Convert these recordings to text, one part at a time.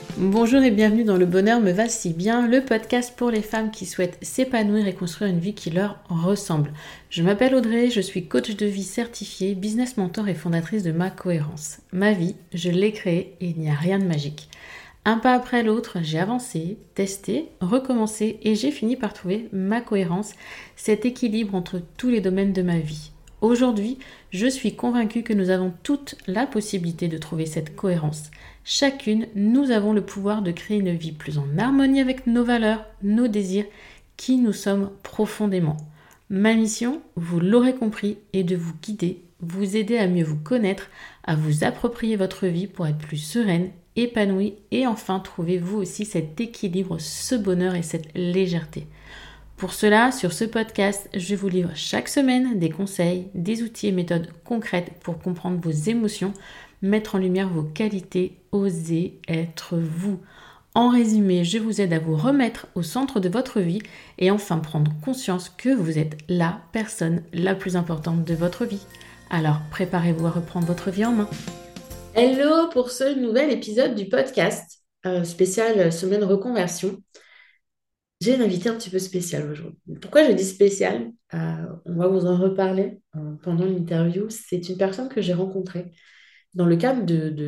Bonjour et bienvenue dans Le Bonheur me va si bien, le podcast pour les femmes qui souhaitent s'épanouir et construire une vie qui leur ressemble. Je m'appelle Audrey, je suis coach de vie certifiée, business mentor et fondatrice de Ma Cohérence. Ma vie, je l'ai créée et il n'y a rien de magique. Un pas après l'autre, j'ai avancé, testé, recommencé et j'ai fini par trouver ma cohérence, cet équilibre entre tous les domaines de ma vie. Aujourd'hui, je suis convaincue que nous avons toute la possibilité de trouver cette cohérence. Chacune, nous avons le pouvoir de créer une vie plus en harmonie avec nos valeurs, nos désirs, qui nous sommes profondément. Ma mission, vous l'aurez compris, est de vous guider, vous aider à mieux vous connaître, à vous approprier votre vie pour être plus sereine, épanouie et enfin trouver vous aussi cet équilibre, ce bonheur et cette légèreté. Pour cela, sur ce podcast, je vous livre chaque semaine des conseils, des outils et méthodes concrètes pour comprendre vos émotions, mettre en lumière vos qualités, oser être vous. En résumé, je vous aide à vous remettre au centre de votre vie et enfin prendre conscience que vous êtes la personne la plus importante de votre vie. Alors préparez-vous à reprendre votre vie en main. Hello pour ce nouvel épisode du podcast spécial semaine reconversion. J'ai une invitée un petit peu spéciale aujourd'hui. Pourquoi je dis spéciale? On va vous en reparler pendant l'interview. C'est une personne que j'ai rencontrée dans le cadre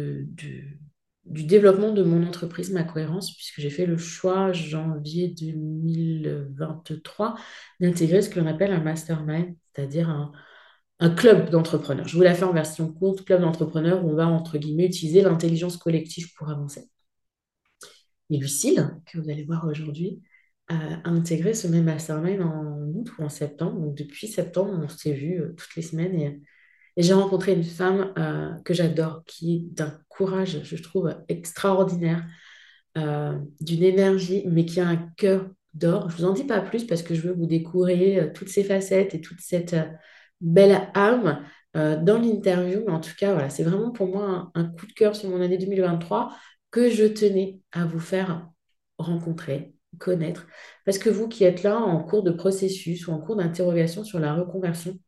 du développement de mon entreprise, Ma Cohérence, puisque j'ai fait le choix, janvier 2023, d'intégrer ce que l'on appelle un mastermind, c'est-à-dire un club d'entrepreneurs. Je vous la fais en version courte, club d'entrepreneurs, où on va, entre guillemets, utiliser l'intelligence collective pour avancer. Et Lucille, que vous allez voir aujourd'hui, a intégré ce même mastermind en août ou en septembre. Donc depuis septembre, on s'est vu toutes les semaines et j'ai rencontré une femme que j'adore, qui est d'un courage, je trouve, extraordinaire, d'une énergie, mais qui a un cœur d'or. Je vous en dis pas plus parce que je veux vous découvrir toutes ces facettes et toute cette belle âme dans l'interview. Mais en tout cas, voilà, c'est vraiment pour moi un coup de cœur sur mon année 2023 que je tenais à vous faire rencontrer, connaître. Parce que vous qui êtes là en cours de processus ou en cours d'interrogation sur la reconversion,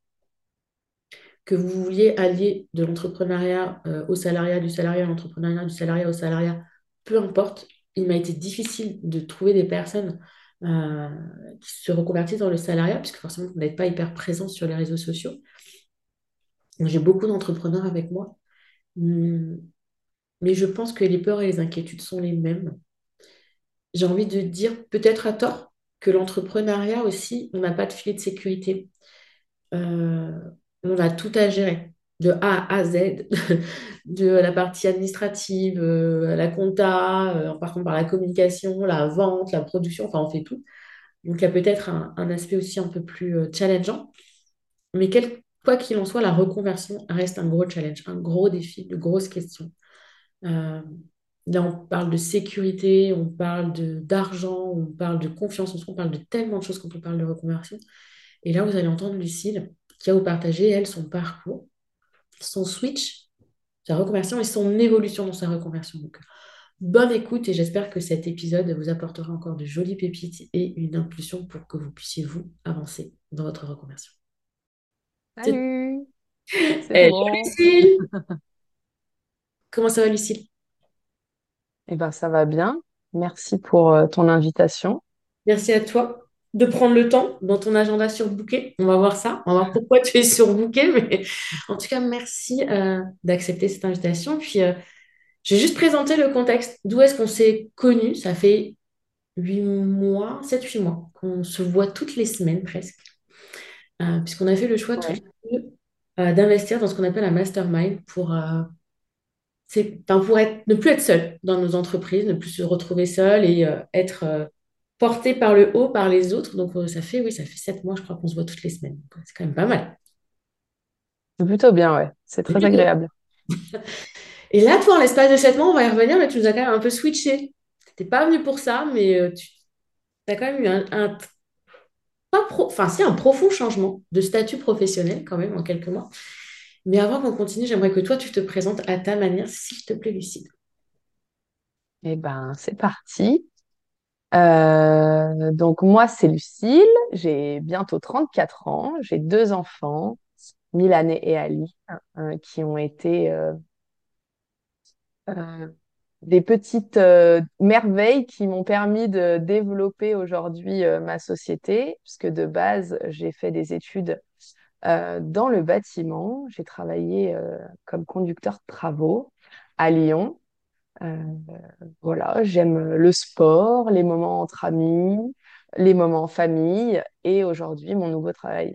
que vous vouliez allier de l'entrepreneuriat au salariat, du salariat à l'entrepreneuriat, du salariat au salariat, peu importe, il m'a été difficile de trouver des personnes euh, qui se reconvertissent dans le salariat, puisque forcément, vous n'êtes pas hyper présent sur les réseaux sociaux. Donc, j'ai beaucoup d'entrepreneurs avec moi, Hum, mais je pense que les peurs et les inquiétudes sont les mêmes. J'ai envie de dire, peut-être à tort, que l'entrepreneuriat aussi, on n'a pas de filet de sécurité. Euh, on a tout à gérer, de A à Z, de la partie administrative, la compta, en passant par la communication, la vente, la production, enfin on fait tout. Donc il y a peut-être un aspect aussi un peu plus challengeant. Mais quoi qu'il en soit, la reconversion reste un gros challenge, un gros défi, de grosses questions. Euh, Là, on parle de sécurité, on parle d'argent, on parle de confiance en soi, on parle de tellement de choses quand on parle de reconversion. Et là, vous allez entendre Lucille qui va vous partager, elle, son parcours, son switch, sa reconversion et son évolution dans sa reconversion. Donc, bonne écoute et j'espère que cet épisode vous apportera encore de jolies pépites et une impulsion pour que vous puissiez, vous, avancer dans votre reconversion. C'est- Salut, c'est Hello bon. Lucille! Comment ça va Lucille? Eh ben, ça va bien. Merci pour ton invitation. Merci à toi de prendre le temps dans ton agenda surbooké. On va voir ça. On va voir pourquoi tu es surbooké. Mais en tout cas, merci d'accepter cette invitation. Puis, je vais juste présenter le contexte. D'où est-ce qu'on s'est connus? Ça fait 8 mois, 7-8 mois qu'on se voit toutes les semaines presque. Puisqu'on a fait le choix toutes Ouais. les deux d'investir dans ce qu'on appelle un mastermind enfin, ne plus être seul dans nos entreprises, ne plus se retrouver seul et être porté par le haut, par les autres. Donc, oui, ça fait 7 mois, je crois qu'on se voit toutes les semaines. Donc, c'est quand même pas mal. C'est plutôt bien, ouais. C'est très agréable. Et là, toi, en l'espace de 7 mois, on va y revenir, mais tu nous as quand même un peu switché. Tu n'étais pas venu pour ça, mais tu as quand même eu enfin, si, un profond changement de statut professionnel, quand même, en quelques mois. Mais avant qu'on continue, j'aimerais que toi, tu te présentes à ta manière, s'il te plaît, Lucide. Eh ben, c'est parti. Donc, moi, c'est Lucille. J'ai bientôt 34 ans. J'ai deux enfants, Milanée et Ali, qui ont été euh, des petites merveilles qui m'ont permis de développer aujourd'hui ma société, puisque de base, j'ai fait des études dans le bâtiment. J'ai travaillé comme conducteur de travaux à Lyon. Euh, voilà, j'aime le sport, les moments entre amis, les moments en famille et aujourd'hui mon nouveau travail.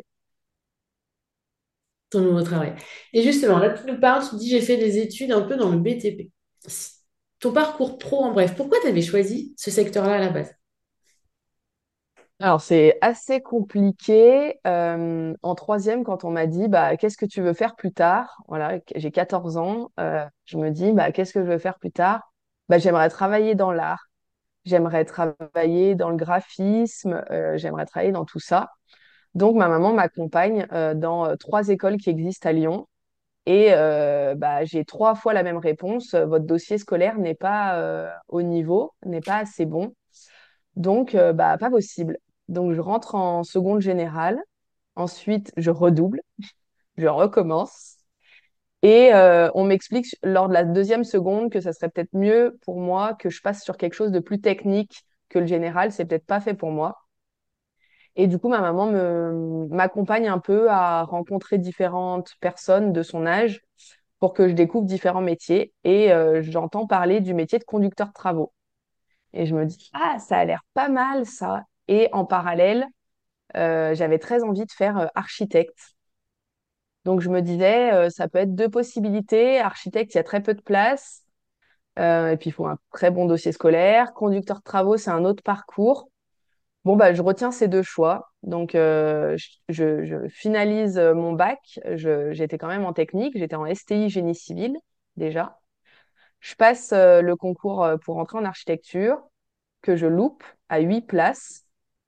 Ton nouveau travail. Et justement, là, tu nous parles, tu dis, j'ai fait des études un peu dans le BTP. Ton parcours pro, en bref, pourquoi tu avais choisi ce secteur-là à la base? Alors, c'est assez compliqué. En troisième, quand on m'a dit, bah, qu'est-ce que tu veux faire plus tard? Voilà, j'ai 14 ans. Je me dis, bah, qu'est-ce que je veux faire plus tard? Bah, j'aimerais travailler dans l'art. J'aimerais travailler dans le graphisme. J'aimerais travailler dans tout ça. Donc, ma maman m'accompagne dans trois écoles qui existent à Lyon. Et bah, j'ai trois fois la même réponse. Votre dossier scolaire n'est pas au niveau, n'est pas assez bon. Donc, bah, pas possible. Donc, je rentre en seconde générale. Ensuite, je redouble, je recommence. Et on m'explique lors de la deuxième seconde que ça serait peut-être mieux pour moi que je passe sur quelque chose de plus technique que le général. C'est peut-être pas fait pour moi. Et du coup, ma maman m'accompagne un peu à rencontrer différentes personnes de son âge pour que je découvre différents métiers. Et j'entends parler du métier de conducteur de travaux. Et je me dis, ah, ça a l'air pas mal ça. Et en parallèle, j'avais très envie de faire architecte. Donc je me disais, ça peut être deux possibilités. Architecte, il y a très peu de place. Et puis il faut un très bon dossier scolaire. Conducteur de travaux, c'est un autre parcours. Bon, bah, je retiens ces deux choix. Donc je finalise mon bac. J'étais quand même en technique. J'étais en STI génie civil déjà. Je passe le concours pour entrer en architecture que je loupe à 8 places.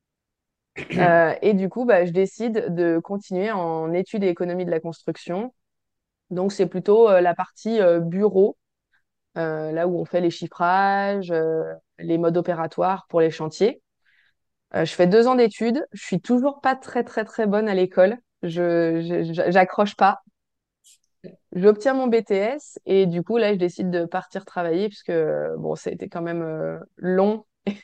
Et du coup, bah, je décide de continuer en études et économie de la construction. Donc, c'est plutôt la partie bureau, là où on fait les chiffrages, les modes opératoires pour les chantiers. Je fais 2 ans d'études. Je suis toujours pas très, très, très bonne à l'école. J'accroche pas. J'obtiens mon BTS et du coup, là, je décide de partir travailler puisque, bon, ça a été quand même long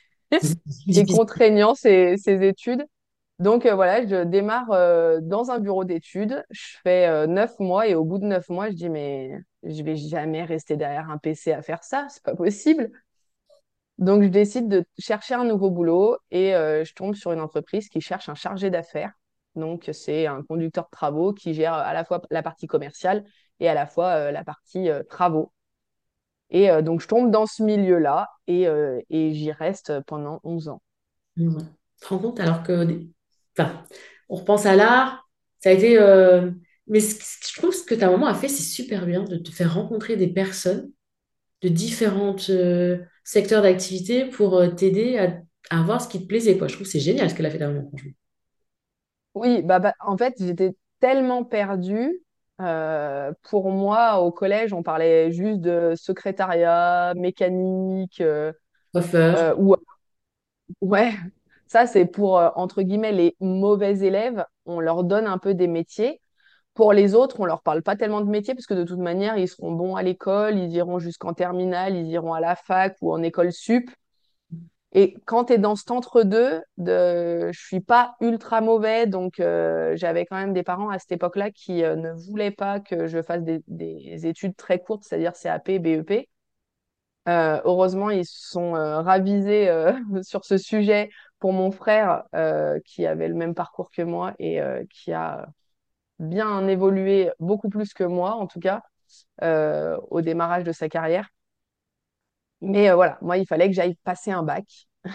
et Difficile. contraignant ces études. Donc voilà, je démarre dans un bureau d'études. Je fais 9 mois et au bout de 9 mois, je dis mais je vais jamais rester derrière un PC à faire ça, c'est pas possible. Donc je décide de chercher un nouveau boulot et je tombe sur une entreprise qui cherche un chargé d'affaires. Donc c'est un conducteur de travaux qui gère à la fois la partie commerciale et à la fois la partie travaux. Et donc je tombe dans ce milieu-là et j'y reste pendant 11 ans. Ouais. Tu te rends compte alors que, enfin, on repense à l'art, ça a été. Mais je trouve que ta maman a fait, c'est super bien de te faire rencontrer des personnes de différents secteurs d'activité pour t'aider à voir ce qui te plaisait, quoi. Je trouve que c'est génial ce qu'elle a fait ta maman, franchement. Oui, en fait, j'étais tellement perdue. Pour moi, au collège, on parlait juste de secrétariat, mécanique, Coiffeur. ou ouais, ça c'est pour entre guillemets les mauvais élèves. On leur donne un peu des métiers. Pour les autres, on leur parle pas tellement de métiers parce que de toute manière, ils seront bons à l'école, ils iront jusqu'en terminale, ils iront à la fac ou en école sup. Et quand tu es dans cet entre-deux, je suis pas ultra mauvais, donc j'avais quand même des parents à cette époque-là qui ne voulaient pas que je fasse des études très courtes, c'est-à-dire CAP, BEP. Heureusement, ils se sont ravisés sur ce sujet pour mon frère qui avait le même parcours que moi et qui a bien évolué, beaucoup plus que moi en tout cas, au démarrage de sa carrière. Mais voilà, moi, il fallait que j'aille passer un bac.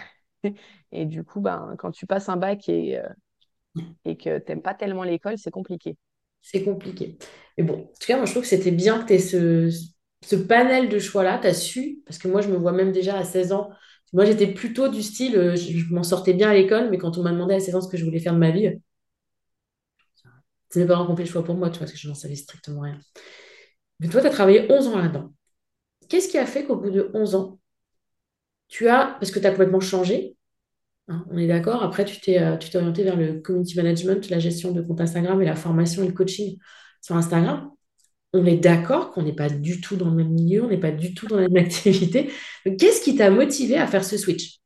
Et du coup, ben, quand tu passes un bac et que t'aimes pas tellement l'école, c'est compliqué. C'est compliqué. Mais bon, en tout cas, moi, je trouve que c'était bien que tu aies ce panel de choix-là. Tu as su, parce que moi, je me vois même déjà à 16 ans. Moi, j'étais plutôt du style, je m'en sortais bien à l'école, mais quand on m'a demandé à 16 ans ce que je voulais faire de ma vie, c'est mes parents qui ont fait le choix pour moi, tu vois, parce que je n'en savais strictement rien. Mais toi, tu as travaillé 11 ans là-dedans. Qu'est-ce qui a fait qu'au bout de 11 ans, parce que tu as complètement changé, hein, on est d'accord, après, tu t'es orienté vers le community management, la gestion de compte Instagram et la formation et le coaching sur Instagram. on est d'accord qu'on n'est pas du tout dans le même milieu, on n'est pas du tout dans la même activité. Donc, qu'est-ce qui t'a motivé à faire ce switch?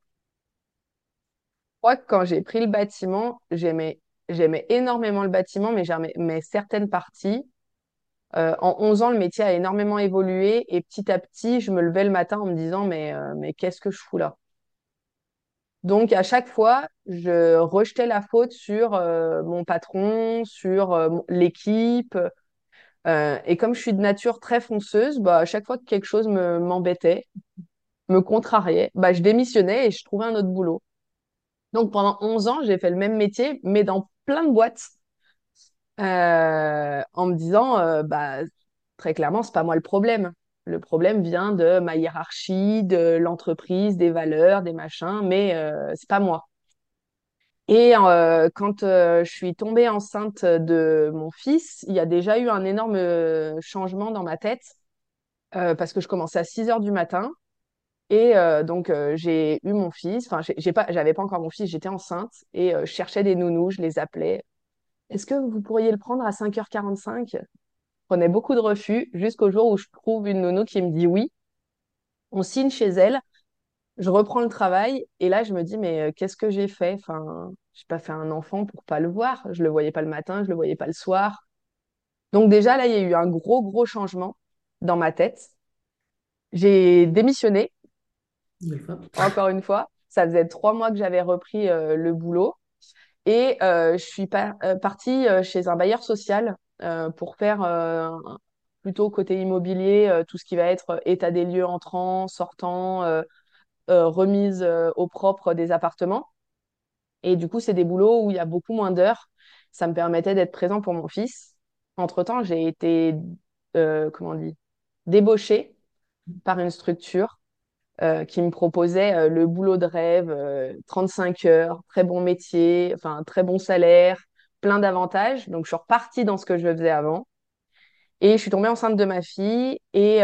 Crois que quand j'ai pris le bâtiment, j'aimais énormément le bâtiment, mais certaines parties. En 11 ans, le métier a énormément évolué et petit à petit, je me levais le matin en me disant, mais qu'est-ce que je fous là? Donc, à chaque fois, je rejetais la faute sur mon patron, sur l'équipe. Et comme je suis de nature très fonceuse, bah, à chaque fois que quelque chose m'embêtait, me contrariait, bah, je démissionnais et je trouvais un autre boulot. Donc, pendant 11 ans, j'ai fait le même métier, mais dans plein de boîtes, en me disant, bah, très clairement, c'est pas moi le problème. Le problème vient de ma hiérarchie, de l'entreprise, des valeurs, des machins, mais c'est pas moi. Et quand je suis tombée enceinte de mon fils, il y a déjà eu un énorme changement dans ma tête parce que je commençais à 6 heures du matin. Et donc, j'ai eu mon fils. Enfin, j'avais pas encore mon fils, j'étais enceinte et je cherchais des nounous, je les appelais. Est-ce que vous pourriez le prendre à 5h45? Je prenais beaucoup de refus jusqu'au jour où je trouve une nounou qui me dit oui. On signe chez elle, je reprends le travail et là, je me dis, mais qu'est-ce que j'ai fait? Enfin, j'ai pas fait un enfant pour pas le voir. Je le voyais pas le matin, je le voyais pas le soir. Donc déjà, là, il y a eu un gros, gros changement dans ma tête. J'ai démissionné, Une fois. encore une fois. Ça faisait 3 mois que j'avais repris le boulot. Et je suis partie chez un bailleur social pour faire plutôt côté immobilier, tout ce qui va être état des lieux entrant, sortant, remise au propre des appartements. Et du coup, c'est des boulots où il y a beaucoup moins d'heures. Ça me permettait d'être présent pour mon fils. Entre-temps, j'ai été, comment on dit, débauchée par une structure qui me proposait le boulot de rêve, 35 heures, très bon métier, enfin très bon salaire, plein d'avantages. Donc je suis repartie dans ce que je faisais avant et je suis tombée enceinte de ma fille et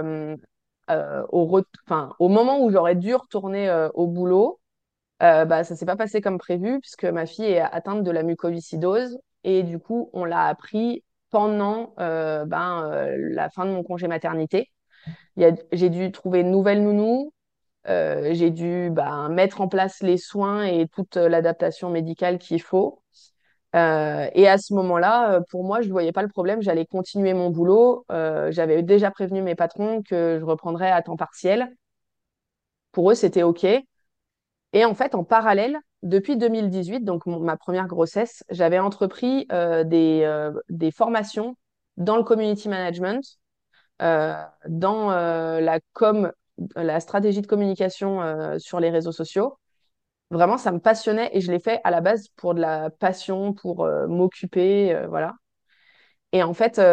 au moment où j'aurais dû retourner au boulot, bah ça s'est pas passé comme prévu puisque ma fille est atteinte de la mucoviscidose et du coup on l'a appris pendant la fin de mon congé maternité. J'ai dû trouver une nouvelle nounou. J'ai dû mettre en place les soins et toute l'adaptation médicale qu'il faut. Et à ce moment-là, pour moi, je ne voyais pas le problème. J'allais continuer mon boulot. J'avais déjà prévenu mes patrons que je reprendrais à temps partiel. Pour eux, c'était OK. Et en fait, en parallèle, depuis 2018, donc ma première grossesse, j'avais entrepris des formations dans le community management, dans la stratégie de communication sur les réseaux sociaux. Vraiment, ça me passionnait et je l'ai fait à la base pour de la passion, pour m'occuper, voilà. Et en fait,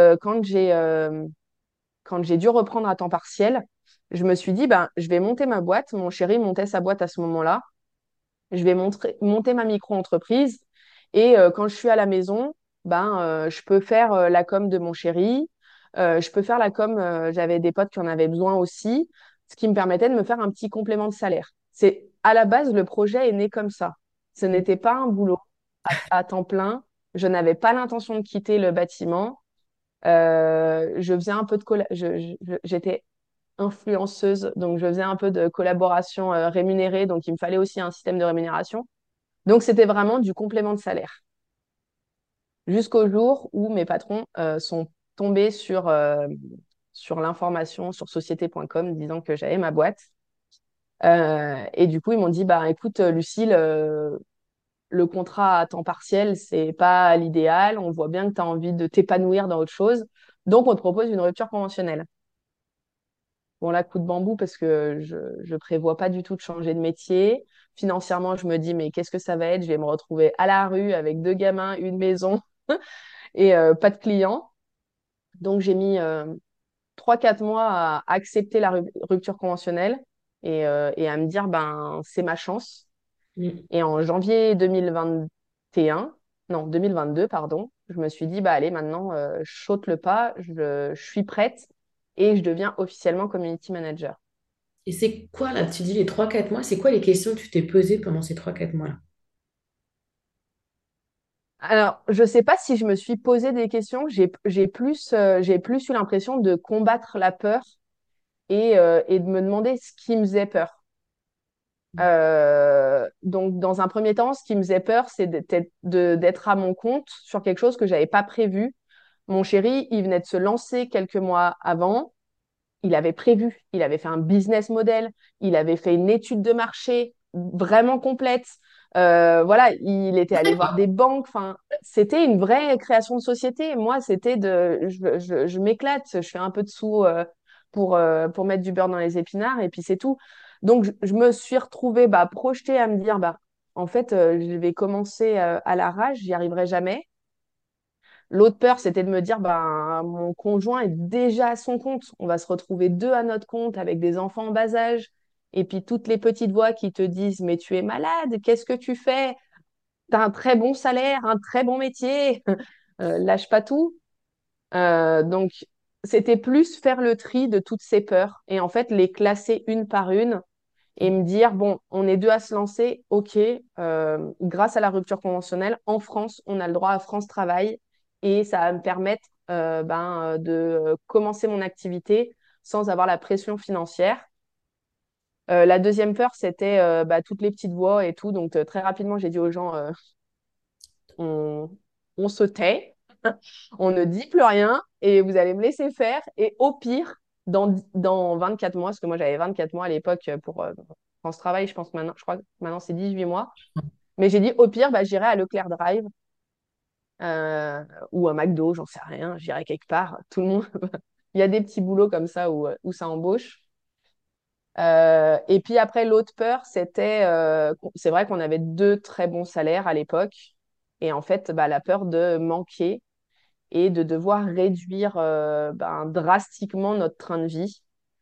quand j'ai dû reprendre à temps partiel, je me suis dit, ben, je vais monter ma boîte. Mon chéri montait sa boîte à ce moment-là. Je vais monter ma micro-entreprise. Et quand je suis à la maison, je peux faire la com de mon chéri. Je peux faire la com, j'avais des potes qui en avaient besoin aussi, ce qui me permettait de me faire un petit complément de salaire. C'est à la base, le projet est né comme ça. Ce n'était pas un boulot à temps plein. Je n'avais pas l'intention de quitter le bâtiment. Je faisais un peu de j'étais influenceuse, donc je faisais un peu de collaboration rémunérée, donc il me fallait aussi un système de rémunération. Donc, c'était vraiment du complément de salaire. Jusqu'au jour où mes patrons sont tombés sur l'information sur société.com disant que j'avais ma boîte. Et du coup, ils m'ont dit, bah, écoute, Lucille, le contrat à temps partiel, c'est pas l'idéal. On voit bien que tu as envie de t'épanouir dans autre chose. Donc, on te propose une rupture conventionnelle. Bon, là, coup de bambou parce que je prévois pas du tout de changer de métier. Financièrement, je me dis, mais qu'est-ce que ça va être? Je vais me retrouver à la rue avec 2 gamins, une maison et pas de clients. Donc, j'ai mis 3, 4 mois à accepter la rupture conventionnelle et à me dire, ben, c'est ma chance. Mm. Et en janvier 2021, non, 2022, pardon, je me suis dit, bah, allez, maintenant, je saute le pas, je suis prête et je deviens officiellement community manager. Et c'est quoi là, tu dis les 3 4 mois, c'est quoi les questions que tu t'es posées pendant ces 3 4 mois-là? Alors, je sais pas si je me suis posé des questions. J'ai plus eu l'impression de combattre la peur et de me demander ce qui me faisait peur. Donc, dans un premier temps, ce qui me faisait peur, c'est d'être à mon compte sur quelque chose que j'avais pas prévu. Mon chéri, il venait de se lancer quelques mois avant. Il avait prévu, il avait fait un business model, il avait fait une étude de marché vraiment complète. Voilà, il était allé voir des banques. Enfin, c'était une vraie création de société. Moi, je m'éclate, je fais un peu de sous pour mettre du beurre dans les épinards et puis c'est tout. Donc, je me suis retrouvée projetée à me dire, en fait, je vais commencer à l'arrache, j'y arriverai jamais. L'autre peur, c'était de me dire, mon conjoint est déjà à son compte. On va se retrouver deux à notre compte avec des enfants en bas âge. Et puis toutes les petites voix qui te disent, mais tu es malade, qu'est-ce que tu fais? T'as un très bon salaire, un très bon métier, lâche pas tout. Donc, c'était plus faire le tri de toutes ces peurs et en fait les classer une par une et me dire, bon, on est deux à se lancer, ok, grâce à la rupture conventionnelle, en France, on a le droit à France Travail et ça va me permettre de commencer mon activité sans avoir la pression financière. La deuxième peur, c'était toutes les petites voix et tout. Donc, très rapidement, j'ai dit aux gens, on, on se tait, on ne dit plus rien et vous allez me laisser faire. Et au pire, dans 24 mois, parce que moi j'avais 24 mois à l'époque pour France Travail, je crois que maintenant c'est 18 mois. Mais j'ai dit au pire, j'irai à Leclerc Drive euh, ou à McDo, j'en sais rien, j'irai quelque part. Tout le monde, il y a des petits boulots comme ça où ça embauche. Et puis après, l'autre peur, c'est vrai qu'on avait deux très bons salaires à l'époque. Et en fait, la peur de manquer et de devoir réduire drastiquement notre train de vie.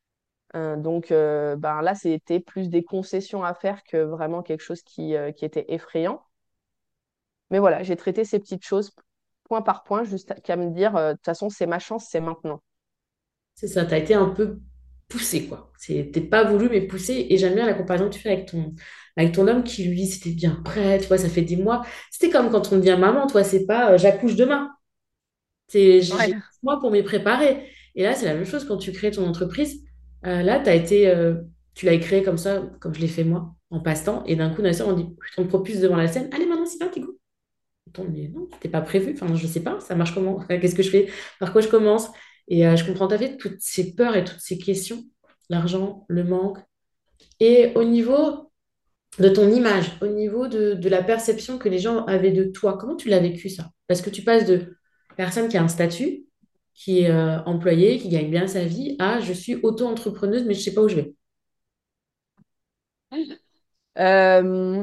Là, c'était plus des concessions à faire que vraiment quelque chose qui était effrayant. Mais voilà, j'ai traité ces petites choses point par point, juste qu'à me dire, de toute façon, c'est ma chance, c'est maintenant. C'est ça, tu as été un peu poussé, quoi. T'es pas voulu, mais poussé. Et j'aime bien la comparaison que tu fais avec ton homme qui, lui, c'était bien prêt, tu vois, ça fait des mois. C'était comme quand on devient maman, toi, c'est pas j'accouche demain. J'ai Ouais. 6 mois pour m'y préparer. Et là, c'est la même chose quand tu crées ton entreprise. Là, t'as été, tu l'as créé comme ça, comme je l'ai fait moi, en passe-temps. Et d'un coup, notre soeur, on dit, on te propulse devant la scène. Allez, maintenant, c'est parti, go. Attends, mais non, c'était pas prévu. Enfin, je sais pas, ça marche comment? Qu'est-ce que je fais? Par quoi je commence? Et je comprends tout à fait toutes ces peurs et toutes ces questions. L'argent, le manque. Et au niveau de ton image, au niveau de la perception que les gens avaient de toi, comment tu l'as vécu ça? Parce que tu passes de personne qui a un statut, qui est employée, qui gagne bien sa vie, à je suis auto-entrepreneuse, mais je sais pas où je vais. Euh,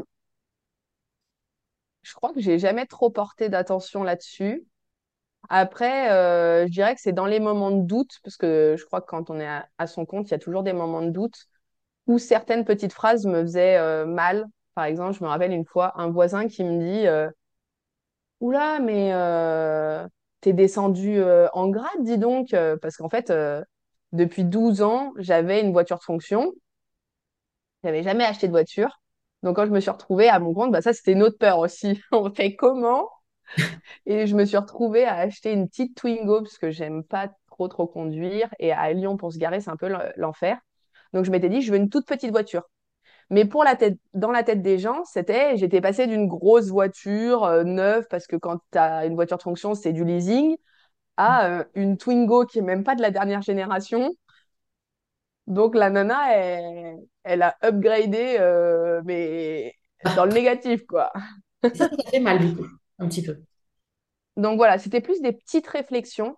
je crois que j'ai jamais trop porté d'attention là-dessus. Après, je dirais que c'est dans les moments de doute, parce que je crois que quand on est à son compte, il y a toujours des moments de doute où certaines petites phrases me faisaient mal. Par exemple, je me rappelle une fois un voisin qui me dit oula, mais t'es descendu en grade, dis donc, parce qu'en fait, depuis 12 ans, j'avais une voiture de fonction. J'avais jamais acheté de voiture. Donc, quand je me suis retrouvée à mon compte, ça, c'était une autre peur aussi. On fait comment? Et je me suis retrouvée à acheter une petite Twingo parce que j'aime pas trop conduire. Et à Lyon, pour se garer, c'est un peu l'enfer. Donc, je m'étais dit, je veux une toute petite voiture. Mais dans la tête des gens, j'étais passée d'une grosse voiture neuve, parce que quand tu as une voiture de fonction, c'est du leasing, à une Twingo qui est même pas de la dernière génération. Donc la nana, elle a upgradé, mais dans Ah, le négatif, quoi. ça t'a fait mal du coup, un petit peu. Donc voilà, c'était plus des petites réflexions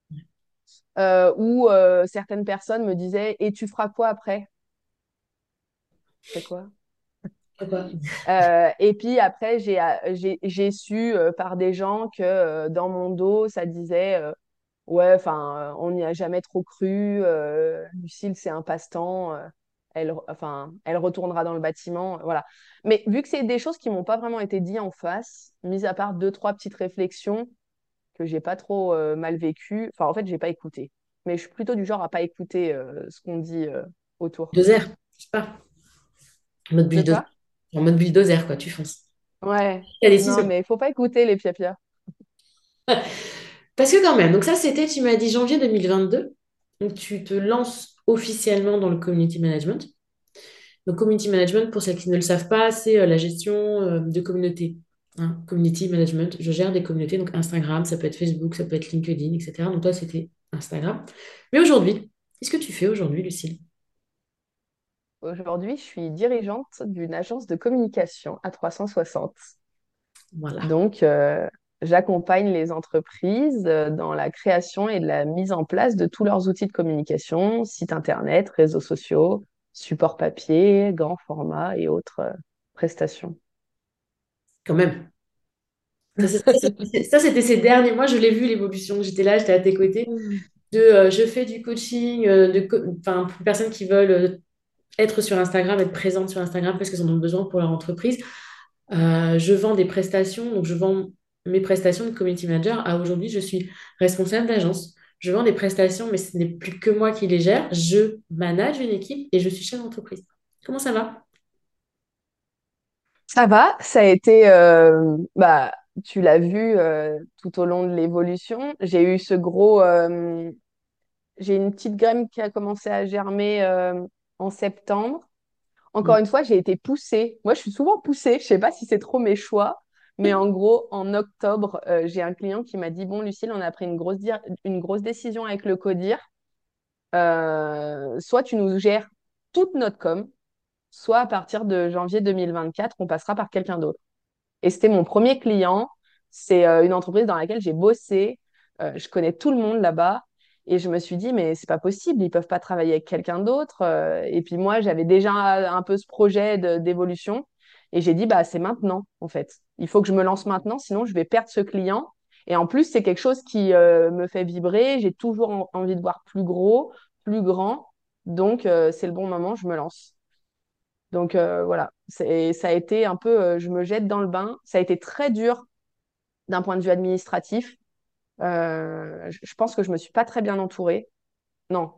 où certaines personnes me disaient, et tu feras quoi après? C'est quoi? Pourquoi? Et puis après, j'ai su par des gens que dans mon dos, ça disait ouais, enfin, on n'y a jamais trop cru. Lucille, c'est un passe-temps. Elle retournera dans le bâtiment. Voilà. Mais vu que c'est des choses qui m'ont pas vraiment été dites en face, mis à part deux, trois petites réflexions que j'ai pas trop mal vécues, enfin, en fait, j'ai pas écouté. Mais je suis plutôt du genre à pas écouter ce qu'on dit autour. Bulldozer, je sais pas. En mode De bulldozer. quoi? En mode bulldozer, quoi, tu fonces. Ouais. La Non, décision. mais il faut pas écouter les pia. Parce que quand même, donc ça c'était, tu m'as dit janvier 2022, donc tu te lances officiellement dans le community management. Donc community management, pour celles qui ne le savent pas, c'est la gestion de communautés. Hein. Community management, je gère des communautés, donc Instagram, ça peut être Facebook, ça peut être LinkedIn, etc. Donc toi c'était Instagram. Mais aujourd'hui, qu'est-ce que tu fais aujourd'hui, Lucille? Aujourd'hui, je suis dirigeante d'une agence de communication à 360. Voilà. Donc, j'accompagne les entreprises dans la création et de la mise en place de tous leurs outils de communication, site internet, réseaux sociaux, support papier, grand format et autres prestations. Quand même. Ça, c'était ces derniers mois, je l'ai vu l'évolution. J'étais là, j'étais à tes côtés. Je fais du coaching, enfin, pour les personnes qui veulent être sur Instagram, être présentes sur Instagram parce qu'elles en ont besoin pour leur entreprise. Je vends des prestations, donc je vends mes prestations de community manager. À aujourd'hui, je suis responsable d'agence. Je vends des prestations, mais ce n'est plus que moi qui les gère. Je manage une équipe et je suis chef d'entreprise. Comment ça va? Ça va, ça a été, bah, tu l'as vu tout au long de l'évolution. J'ai eu j'ai une petite graine qui a commencé à germer en septembre. Encore Mm. une fois, j'ai été poussée. Moi, je suis souvent poussée. Je sais pas si c'est trop mes choix, mais en gros, en octobre, j'ai un client qui m'a dit, bon, Lucille, on a pris une grosse décision avec le CODIR. Soit tu nous gères toute notre com, soit à partir de janvier 2024, on passera par quelqu'un d'autre. Et c'était mon premier client. C'est une entreprise dans laquelle j'ai bossé. Je connais tout le monde là-bas. Et je me suis dit, mais c'est pas possible, ils peuvent pas travailler avec quelqu'un d'autre. Et puis moi, j'avais déjà un peu ce projet d'évolution. Et j'ai dit, bah, c'est maintenant, en fait. Il faut que je me lance maintenant, sinon je vais perdre ce client. Et en plus, c'est quelque chose qui me fait vibrer. J'ai toujours envie de voir plus gros, plus grand. Donc, c'est le bon moment, je me lance. Donc voilà, ça a été un peu, je me jette dans le bain. Ça a été très dur d'un point de vue administratif. Je pense que je me suis pas très bien entourée. Non,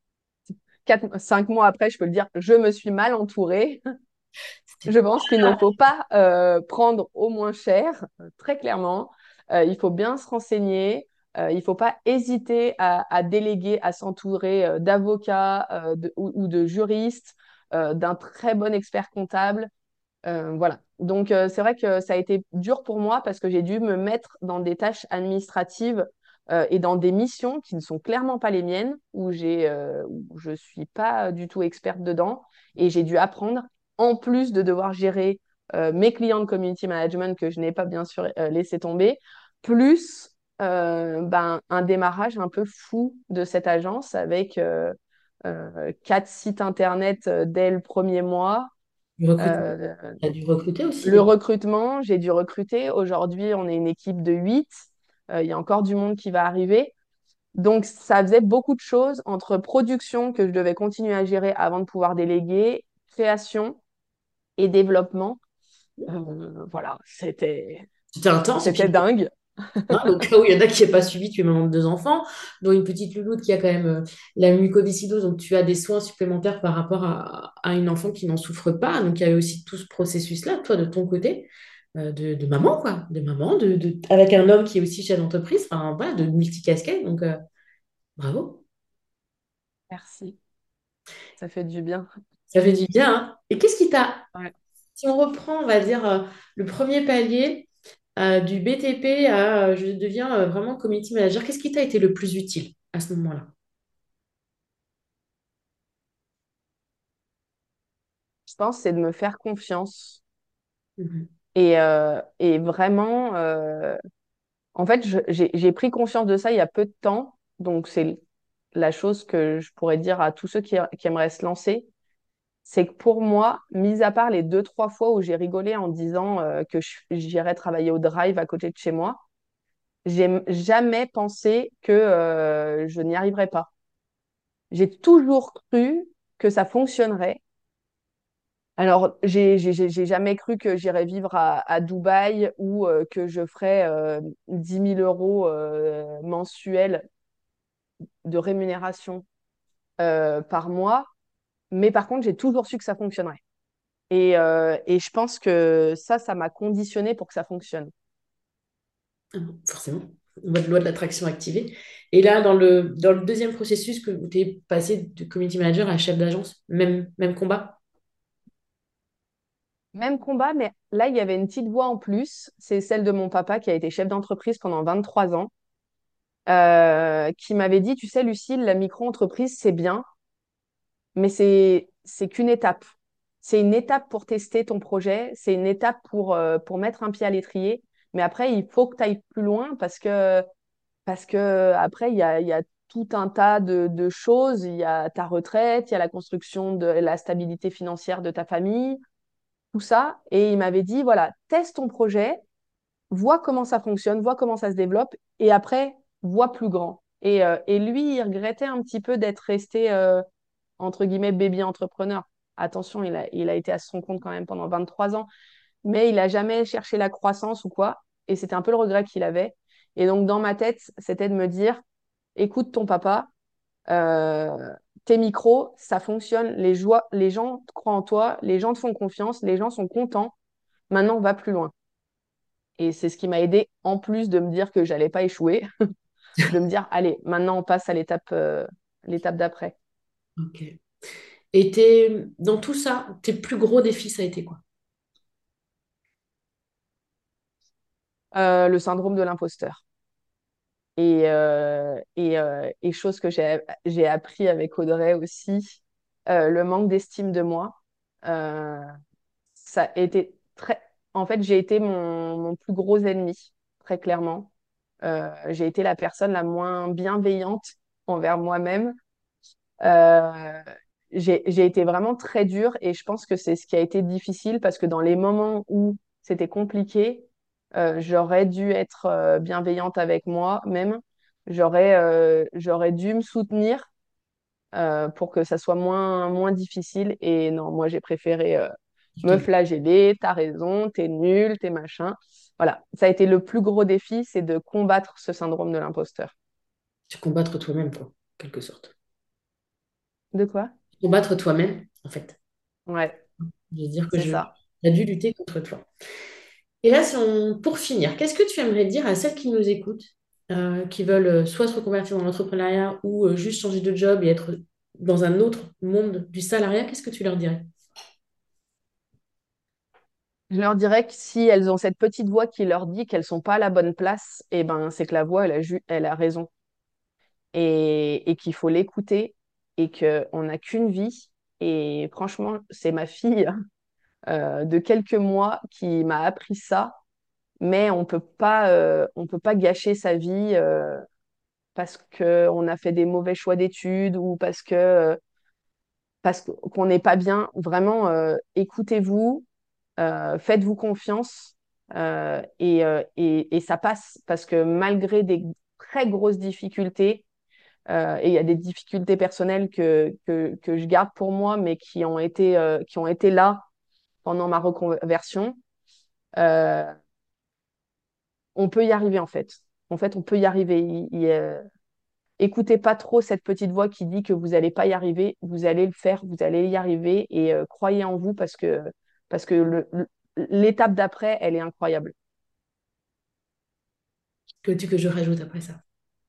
5 mois après, je peux le dire, je me suis mal entourée. Je pense qu'il ne faut pas prendre au moins cher, très clairement. Il faut bien se renseigner. Il ne faut pas hésiter à déléguer, à s'entourer d'avocats ou de juristes, d'un très bon expert comptable. Voilà. Donc, c'est vrai que ça a été dur pour moi parce que j'ai dû me mettre dans des tâches administratives et dans des missions qui ne sont clairement pas les miennes, où je suis pas du tout experte dedans. Et j'ai dû apprendre, en plus de devoir gérer mes clients de community management que je n'ai pas bien sûr laissé tomber, plus ben, un démarrage un peu fou de cette agence avec 4 sites internet dès le premier mois. Du recrutement. euh, Tu as dû recruter aussi le des... recrutement, j'ai dû recruter. Aujourd'hui, on est une équipe de 8. Il y a encore du monde qui va arriver. Donc, ça faisait beaucoup de choses entre production que je devais continuer à gérer avant de pouvoir déléguer, création et développement. Voilà, C'était intense et c'était puis dingue. hein, donc là où il y en a qui n'ont pas suivi, tu es maman de deux enfants, dont une petite louloute qui a quand même la mucoviscidose, donc tu as des soins supplémentaires par rapport à une enfant qui n'en souffre pas. Donc il y a eu aussi tout ce processus-là, toi, de ton côté, de maman, quoi, de maman, avec un homme qui est aussi chef d'entreprise, enfin voilà, de multicasquette, donc bravo, Merci, ça fait du bien. ça fait du bien. Hein. Et qu'est-ce qui t'a, Ouais. si on reprend, on va dire, le premier palier du BTP à je deviens vraiment community manager, qu'est-ce qui t'a été le plus utile à ce moment-là? Je pense que c'est de me faire confiance Mhm. et vraiment, en fait, j'ai pris conscience de ça il y a peu de temps. Donc, c'est la chose que je pourrais dire à tous ceux qui aimeraient se lancer. C'est que pour moi, mis à part les 2, 3 fois où j'ai rigolé en disant que j'irais travailler au Drive à côté de chez moi, j'ai jamais pensé que je n'y arriverais pas. J'ai toujours cru que ça fonctionnerait. Alors, j'ai jamais cru que j'irais vivre à Dubaï ou que je ferais 10 000 euros mensuels de rémunération par mois. Mais par contre, j'ai toujours su que ça fonctionnerait. Et je pense que ça m'a conditionné pour que ça fonctionne. Ah bon, forcément, loi de l'attraction activée. Et là, dans le deuxième processus, que tu es passé de community manager à chef d'agence, même combat? Même combat, mais là, il y avait une petite voix en plus. C'est celle de mon papa qui a été chef d'entreprise pendant 23 ans, qui m'avait dit, tu sais, Lucille, la micro-entreprise, c'est bien, mais c'est qu'une étape. C'est une étape pour tester ton projet, c'est une étape pour mettre un pied à l'étrier. Mais après, il faut que tu ailles plus loin parce que après, il y a tout un tas de choses. Il y a ta retraite, il y a la construction de la stabilité financière de ta famille, tout ça. Et il m'avait dit, voilà, teste ton projet, vois comment ça fonctionne, vois comment ça se développe, et après, vois plus grand. Et lui, il regrettait un petit peu d'être resté, entre guillemets, baby entrepreneur. Attention, il a été à son compte quand même pendant 23 ans, mais il n'a jamais cherché la croissance ou quoi. Et c'était un peu le regret qu'il avait. Et donc, dans ma tête, c'était de me dire, écoute ton papa, euh, tes micros, ça fonctionne, les gens croient en toi, les gens te font confiance, les gens sont contents. Maintenant, on va plus loin. Et c'est ce qui m'a aidé, en plus de me dire que j'allais pas échouer, de me dire, allez, maintenant on passe à l'étape d'après. Ok. Et dans tout ça, tes plus gros défis, ça a été quoi? Le syndrome de l'imposteur. Et chose que j'ai appris avec Audrey aussi, le manque d'estime de moi. Euh, ça a été très... En fait, j'ai été mon plus gros ennemi, très clairement. J'ai été la personne la moins bienveillante envers moi-même. Euh, j'ai été vraiment très dure et je pense que c'est ce qui a été difficile parce que dans les moments où c'était compliqué, j'aurais dû être bienveillante avec moi-même. J'aurais dû me soutenir pour que ça soit moins difficile. Et non, moi, j'ai préféré me flageller. T'as raison, t'es nul, t'es machin. Voilà, ça a été le plus gros défi, c'est de combattre ce syndrome de l'imposteur. Tu combattre toi-même, quoi, en quelque sorte. De quoi? Combattre toi-même, en fait. Ouais, Je veux dire que c'est ça. j'ai dû lutter contre toi. Et là, pour finir, qu'est-ce que tu aimerais dire à celles qui nous écoutent, qui veulent soit se reconvertir dans l'entrepreneuriat ou juste changer de job et être dans un autre monde du salariat, qu'est-ce que tu leur dirais? Je leur dirais que si elles ont cette petite voix qui leur dit qu'elles sont pas à la bonne place, eh ben, c'est que la voix, elle a raison. Et qu'il faut l'écouter et qu'on n'a qu'une vie. Et franchement, c'est ma fille de quelques mois qui m'a appris ça. Mais on peut pas gâcher sa vie parce qu'on a fait des mauvais choix d'études ou qu'on n'est pas bien. Vraiment, écoutez-vous, faites-vous confiance et ça passe parce que malgré des très grosses difficultés, et il y a des difficultés personnelles que je garde pour moi, mais qui ont été là pendant ma reconversion, euh, on peut y arriver en fait. En fait, on peut y arriver. Écoutez pas trop cette petite voix qui dit que vous n'allez pas y arriver. Vous allez le faire, vous allez y arriver et croyez en vous parce que l'étape d'après, elle est incroyable. Que tu que je rajoute après ça?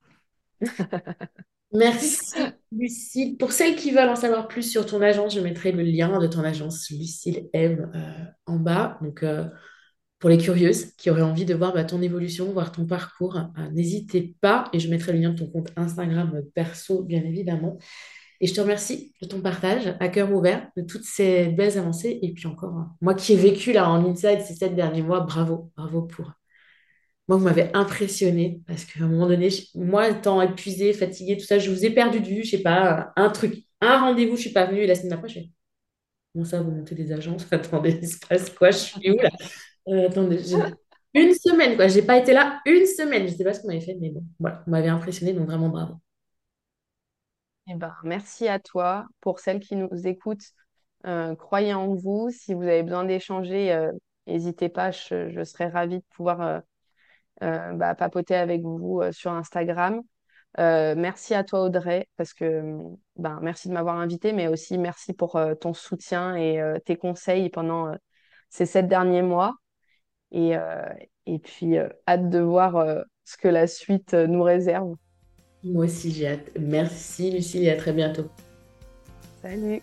Merci, Lucille. Pour celles qui veulent en savoir plus sur ton agence, je mettrai le lien de ton agence Lucille M en bas. Donc, pour les curieuses qui auraient envie de voir ton évolution, voir ton parcours, n'hésitez pas. Et je mettrai le lien de ton compte Instagram perso, bien évidemment. Et je te remercie de ton partage à cœur ouvert, de toutes ces belles avancées. Et puis encore, moi qui ai vécu là en inside ces 7 derniers mois, bravo, bravo pour. Moi, vous m'avez impressionnée parce qu'à un moment donné, moi, étant épuisée, fatiguée, tout ça, je vous ai perdu de vue, je sais pas, un truc, un rendez-vous, je suis pas venue et la semaine d'après, je fais, comment ça, vous montez des agences? Attendez, il se passe quoi? Je suis où là? Attendez, une semaine, quoi. J'ai pas été là une semaine. Je sais pas ce qu'on m'avait fait, mais bon, voilà, vous m'avez impressionnée, donc vraiment bravo. Eh ben, merci à toi. Pour celles qui nous écoutent, croyez en vous. Si vous avez besoin d'échanger, n'hésitez pas. Je serais ravie de pouvoir papoter avec vous sur Instagram. Merci à toi, Audrey, parce que merci de m'avoir invitée, mais aussi merci pour ton soutien et tes conseils pendant ces 7 derniers mois. Et, euh, et puis, hâte de voir ce que la suite nous réserve. Moi aussi, j'ai hâte. Merci, Lucille, et à très bientôt. Salut!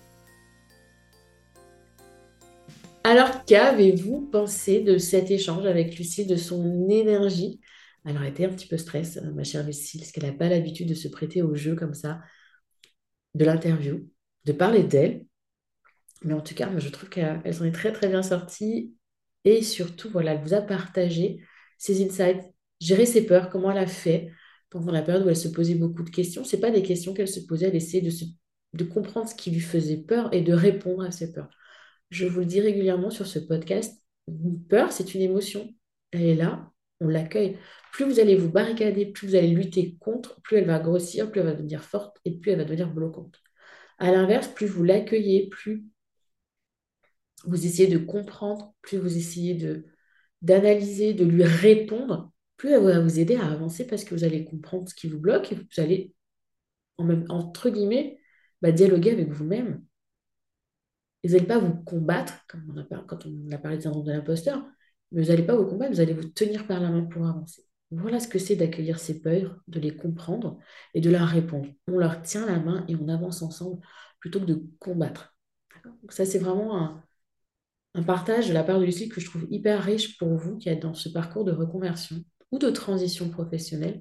Alors, qu'avez-vous pensé de cet échange avec Lucille, de son énergie? Elle aurait été un petit peu stress, ma chère Lucille, parce qu'elle n'a pas l'habitude de se prêter au jeu comme ça, de l'interview, de parler d'elle. Mais en tout cas, moi, je trouve qu'elle s'en est très, très bien sortie. Et surtout, voilà, elle vous a partagé ses insights, gérer ses peurs, comment elle a fait pendant la période où elle se posait beaucoup de questions. Ce pas des questions qu'elle se posait, elle essayait de comprendre ce qui lui faisait peur et de répondre à ses peurs. Je vous le dis régulièrement sur ce podcast, une peur, c'est une émotion. Elle est là, on l'accueille. Plus vous allez vous barricader, plus vous allez lutter contre, plus elle va grossir, plus elle va devenir forte et plus elle va devenir bloquante. À l'inverse, plus vous l'accueillez, plus vous essayez de comprendre, plus vous essayez d'analyser, de lui répondre, plus elle va vous aider à avancer parce que vous allez comprendre ce qui vous bloque et vous allez, entre guillemets, dialoguer avec vous-même. Vous n'allez pas vous combattre, comme quand on a parlé du syndrome de l'imposteur, mais vous n'allez pas vous combattre, vous allez vous tenir par la main pour avancer. Voilà ce que c'est d'accueillir ces peurs, de les comprendre et de leur répondre. On leur tient la main et on avance ensemble plutôt que de combattre. Donc ça, c'est vraiment un partage de la part de Lucie que je trouve hyper riche pour vous qui êtes dans ce parcours de reconversion ou de transition professionnelle.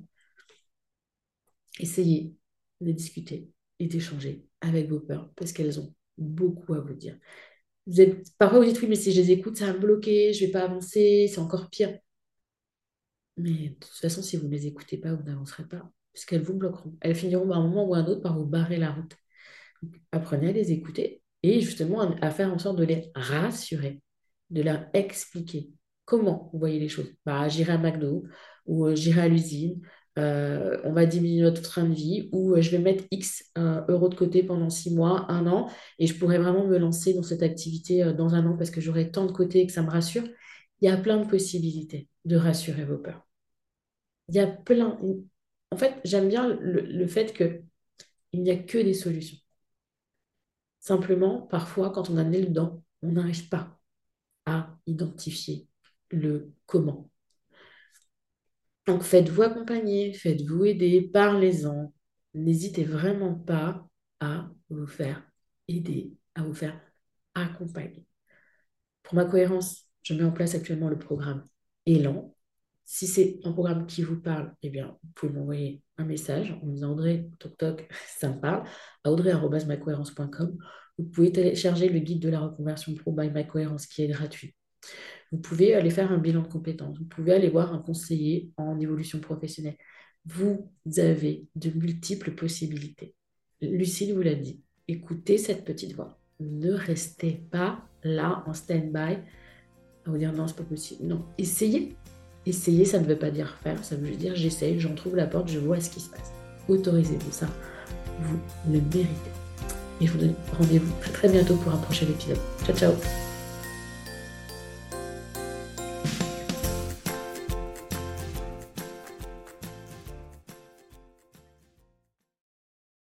Essayez de discuter et d'échanger avec vos peurs parce qu'elles ont beaucoup à vous dire. Parfois, vous dites oui, mais si je les écoute, ça va me bloquer, je ne vais pas avancer, c'est encore pire. Mais de toute façon, si vous ne les écoutez pas, vous n'avancerez pas, puisqu'elles vous bloqueront. Elles finiront à un moment ou à un autre par vous barrer la route. Donc, apprenez à les écouter et justement à faire en sorte de les rassurer, de leur expliquer comment vous voyez les choses. J'irai à McDo ou j'irai à l'usine, on va diminuer notre train de vie ou je vais mettre X euros de côté pendant 6 mois, un an et je pourrais vraiment me lancer dans cette activité dans un an parce que j'aurai tant de côté et que ça me rassure. Il y a plein de possibilités de rassurer vos peurs. Il y a plein. En fait, j'aime bien le fait qu'il n'y a que des solutions. Simplement, parfois, quand on a le nez dedans, on n'arrive pas à identifier le comment. Donc, faites-vous accompagner, faites-vous aider, parlez-en. N'hésitez vraiment pas à vous faire aider, à vous faire accompagner. Pour ma cohérence, je mets en place actuellement le programme Élan. Si c'est un programme qui vous parle, eh bien, vous pouvez m'envoyer un message en me disant Audrey, toc toc, ça me parle, à audrey@macohérence.com. Vous pouvez télécharger le guide de la reconversion pro by My Cohérence qui est gratuit. Vous pouvez aller faire un bilan de compétences. Vous pouvez aller voir un conseiller en évolution professionnelle. Vous avez de multiples possibilités. Lucille vous l'a dit. Écoutez cette petite voix. Ne restez pas là en stand-by à vous dire non, c'est pas possible. Non, essayez. Essayez, ça ne veut pas dire faire, ça veut juste dire j'essaye, j'en trouve la porte, je vois ce qui se passe. Autorisez-vous ça. Vous le méritez. Et je vous donne rendez-vous très très bientôt pour un prochain épisode. Ciao, ciao.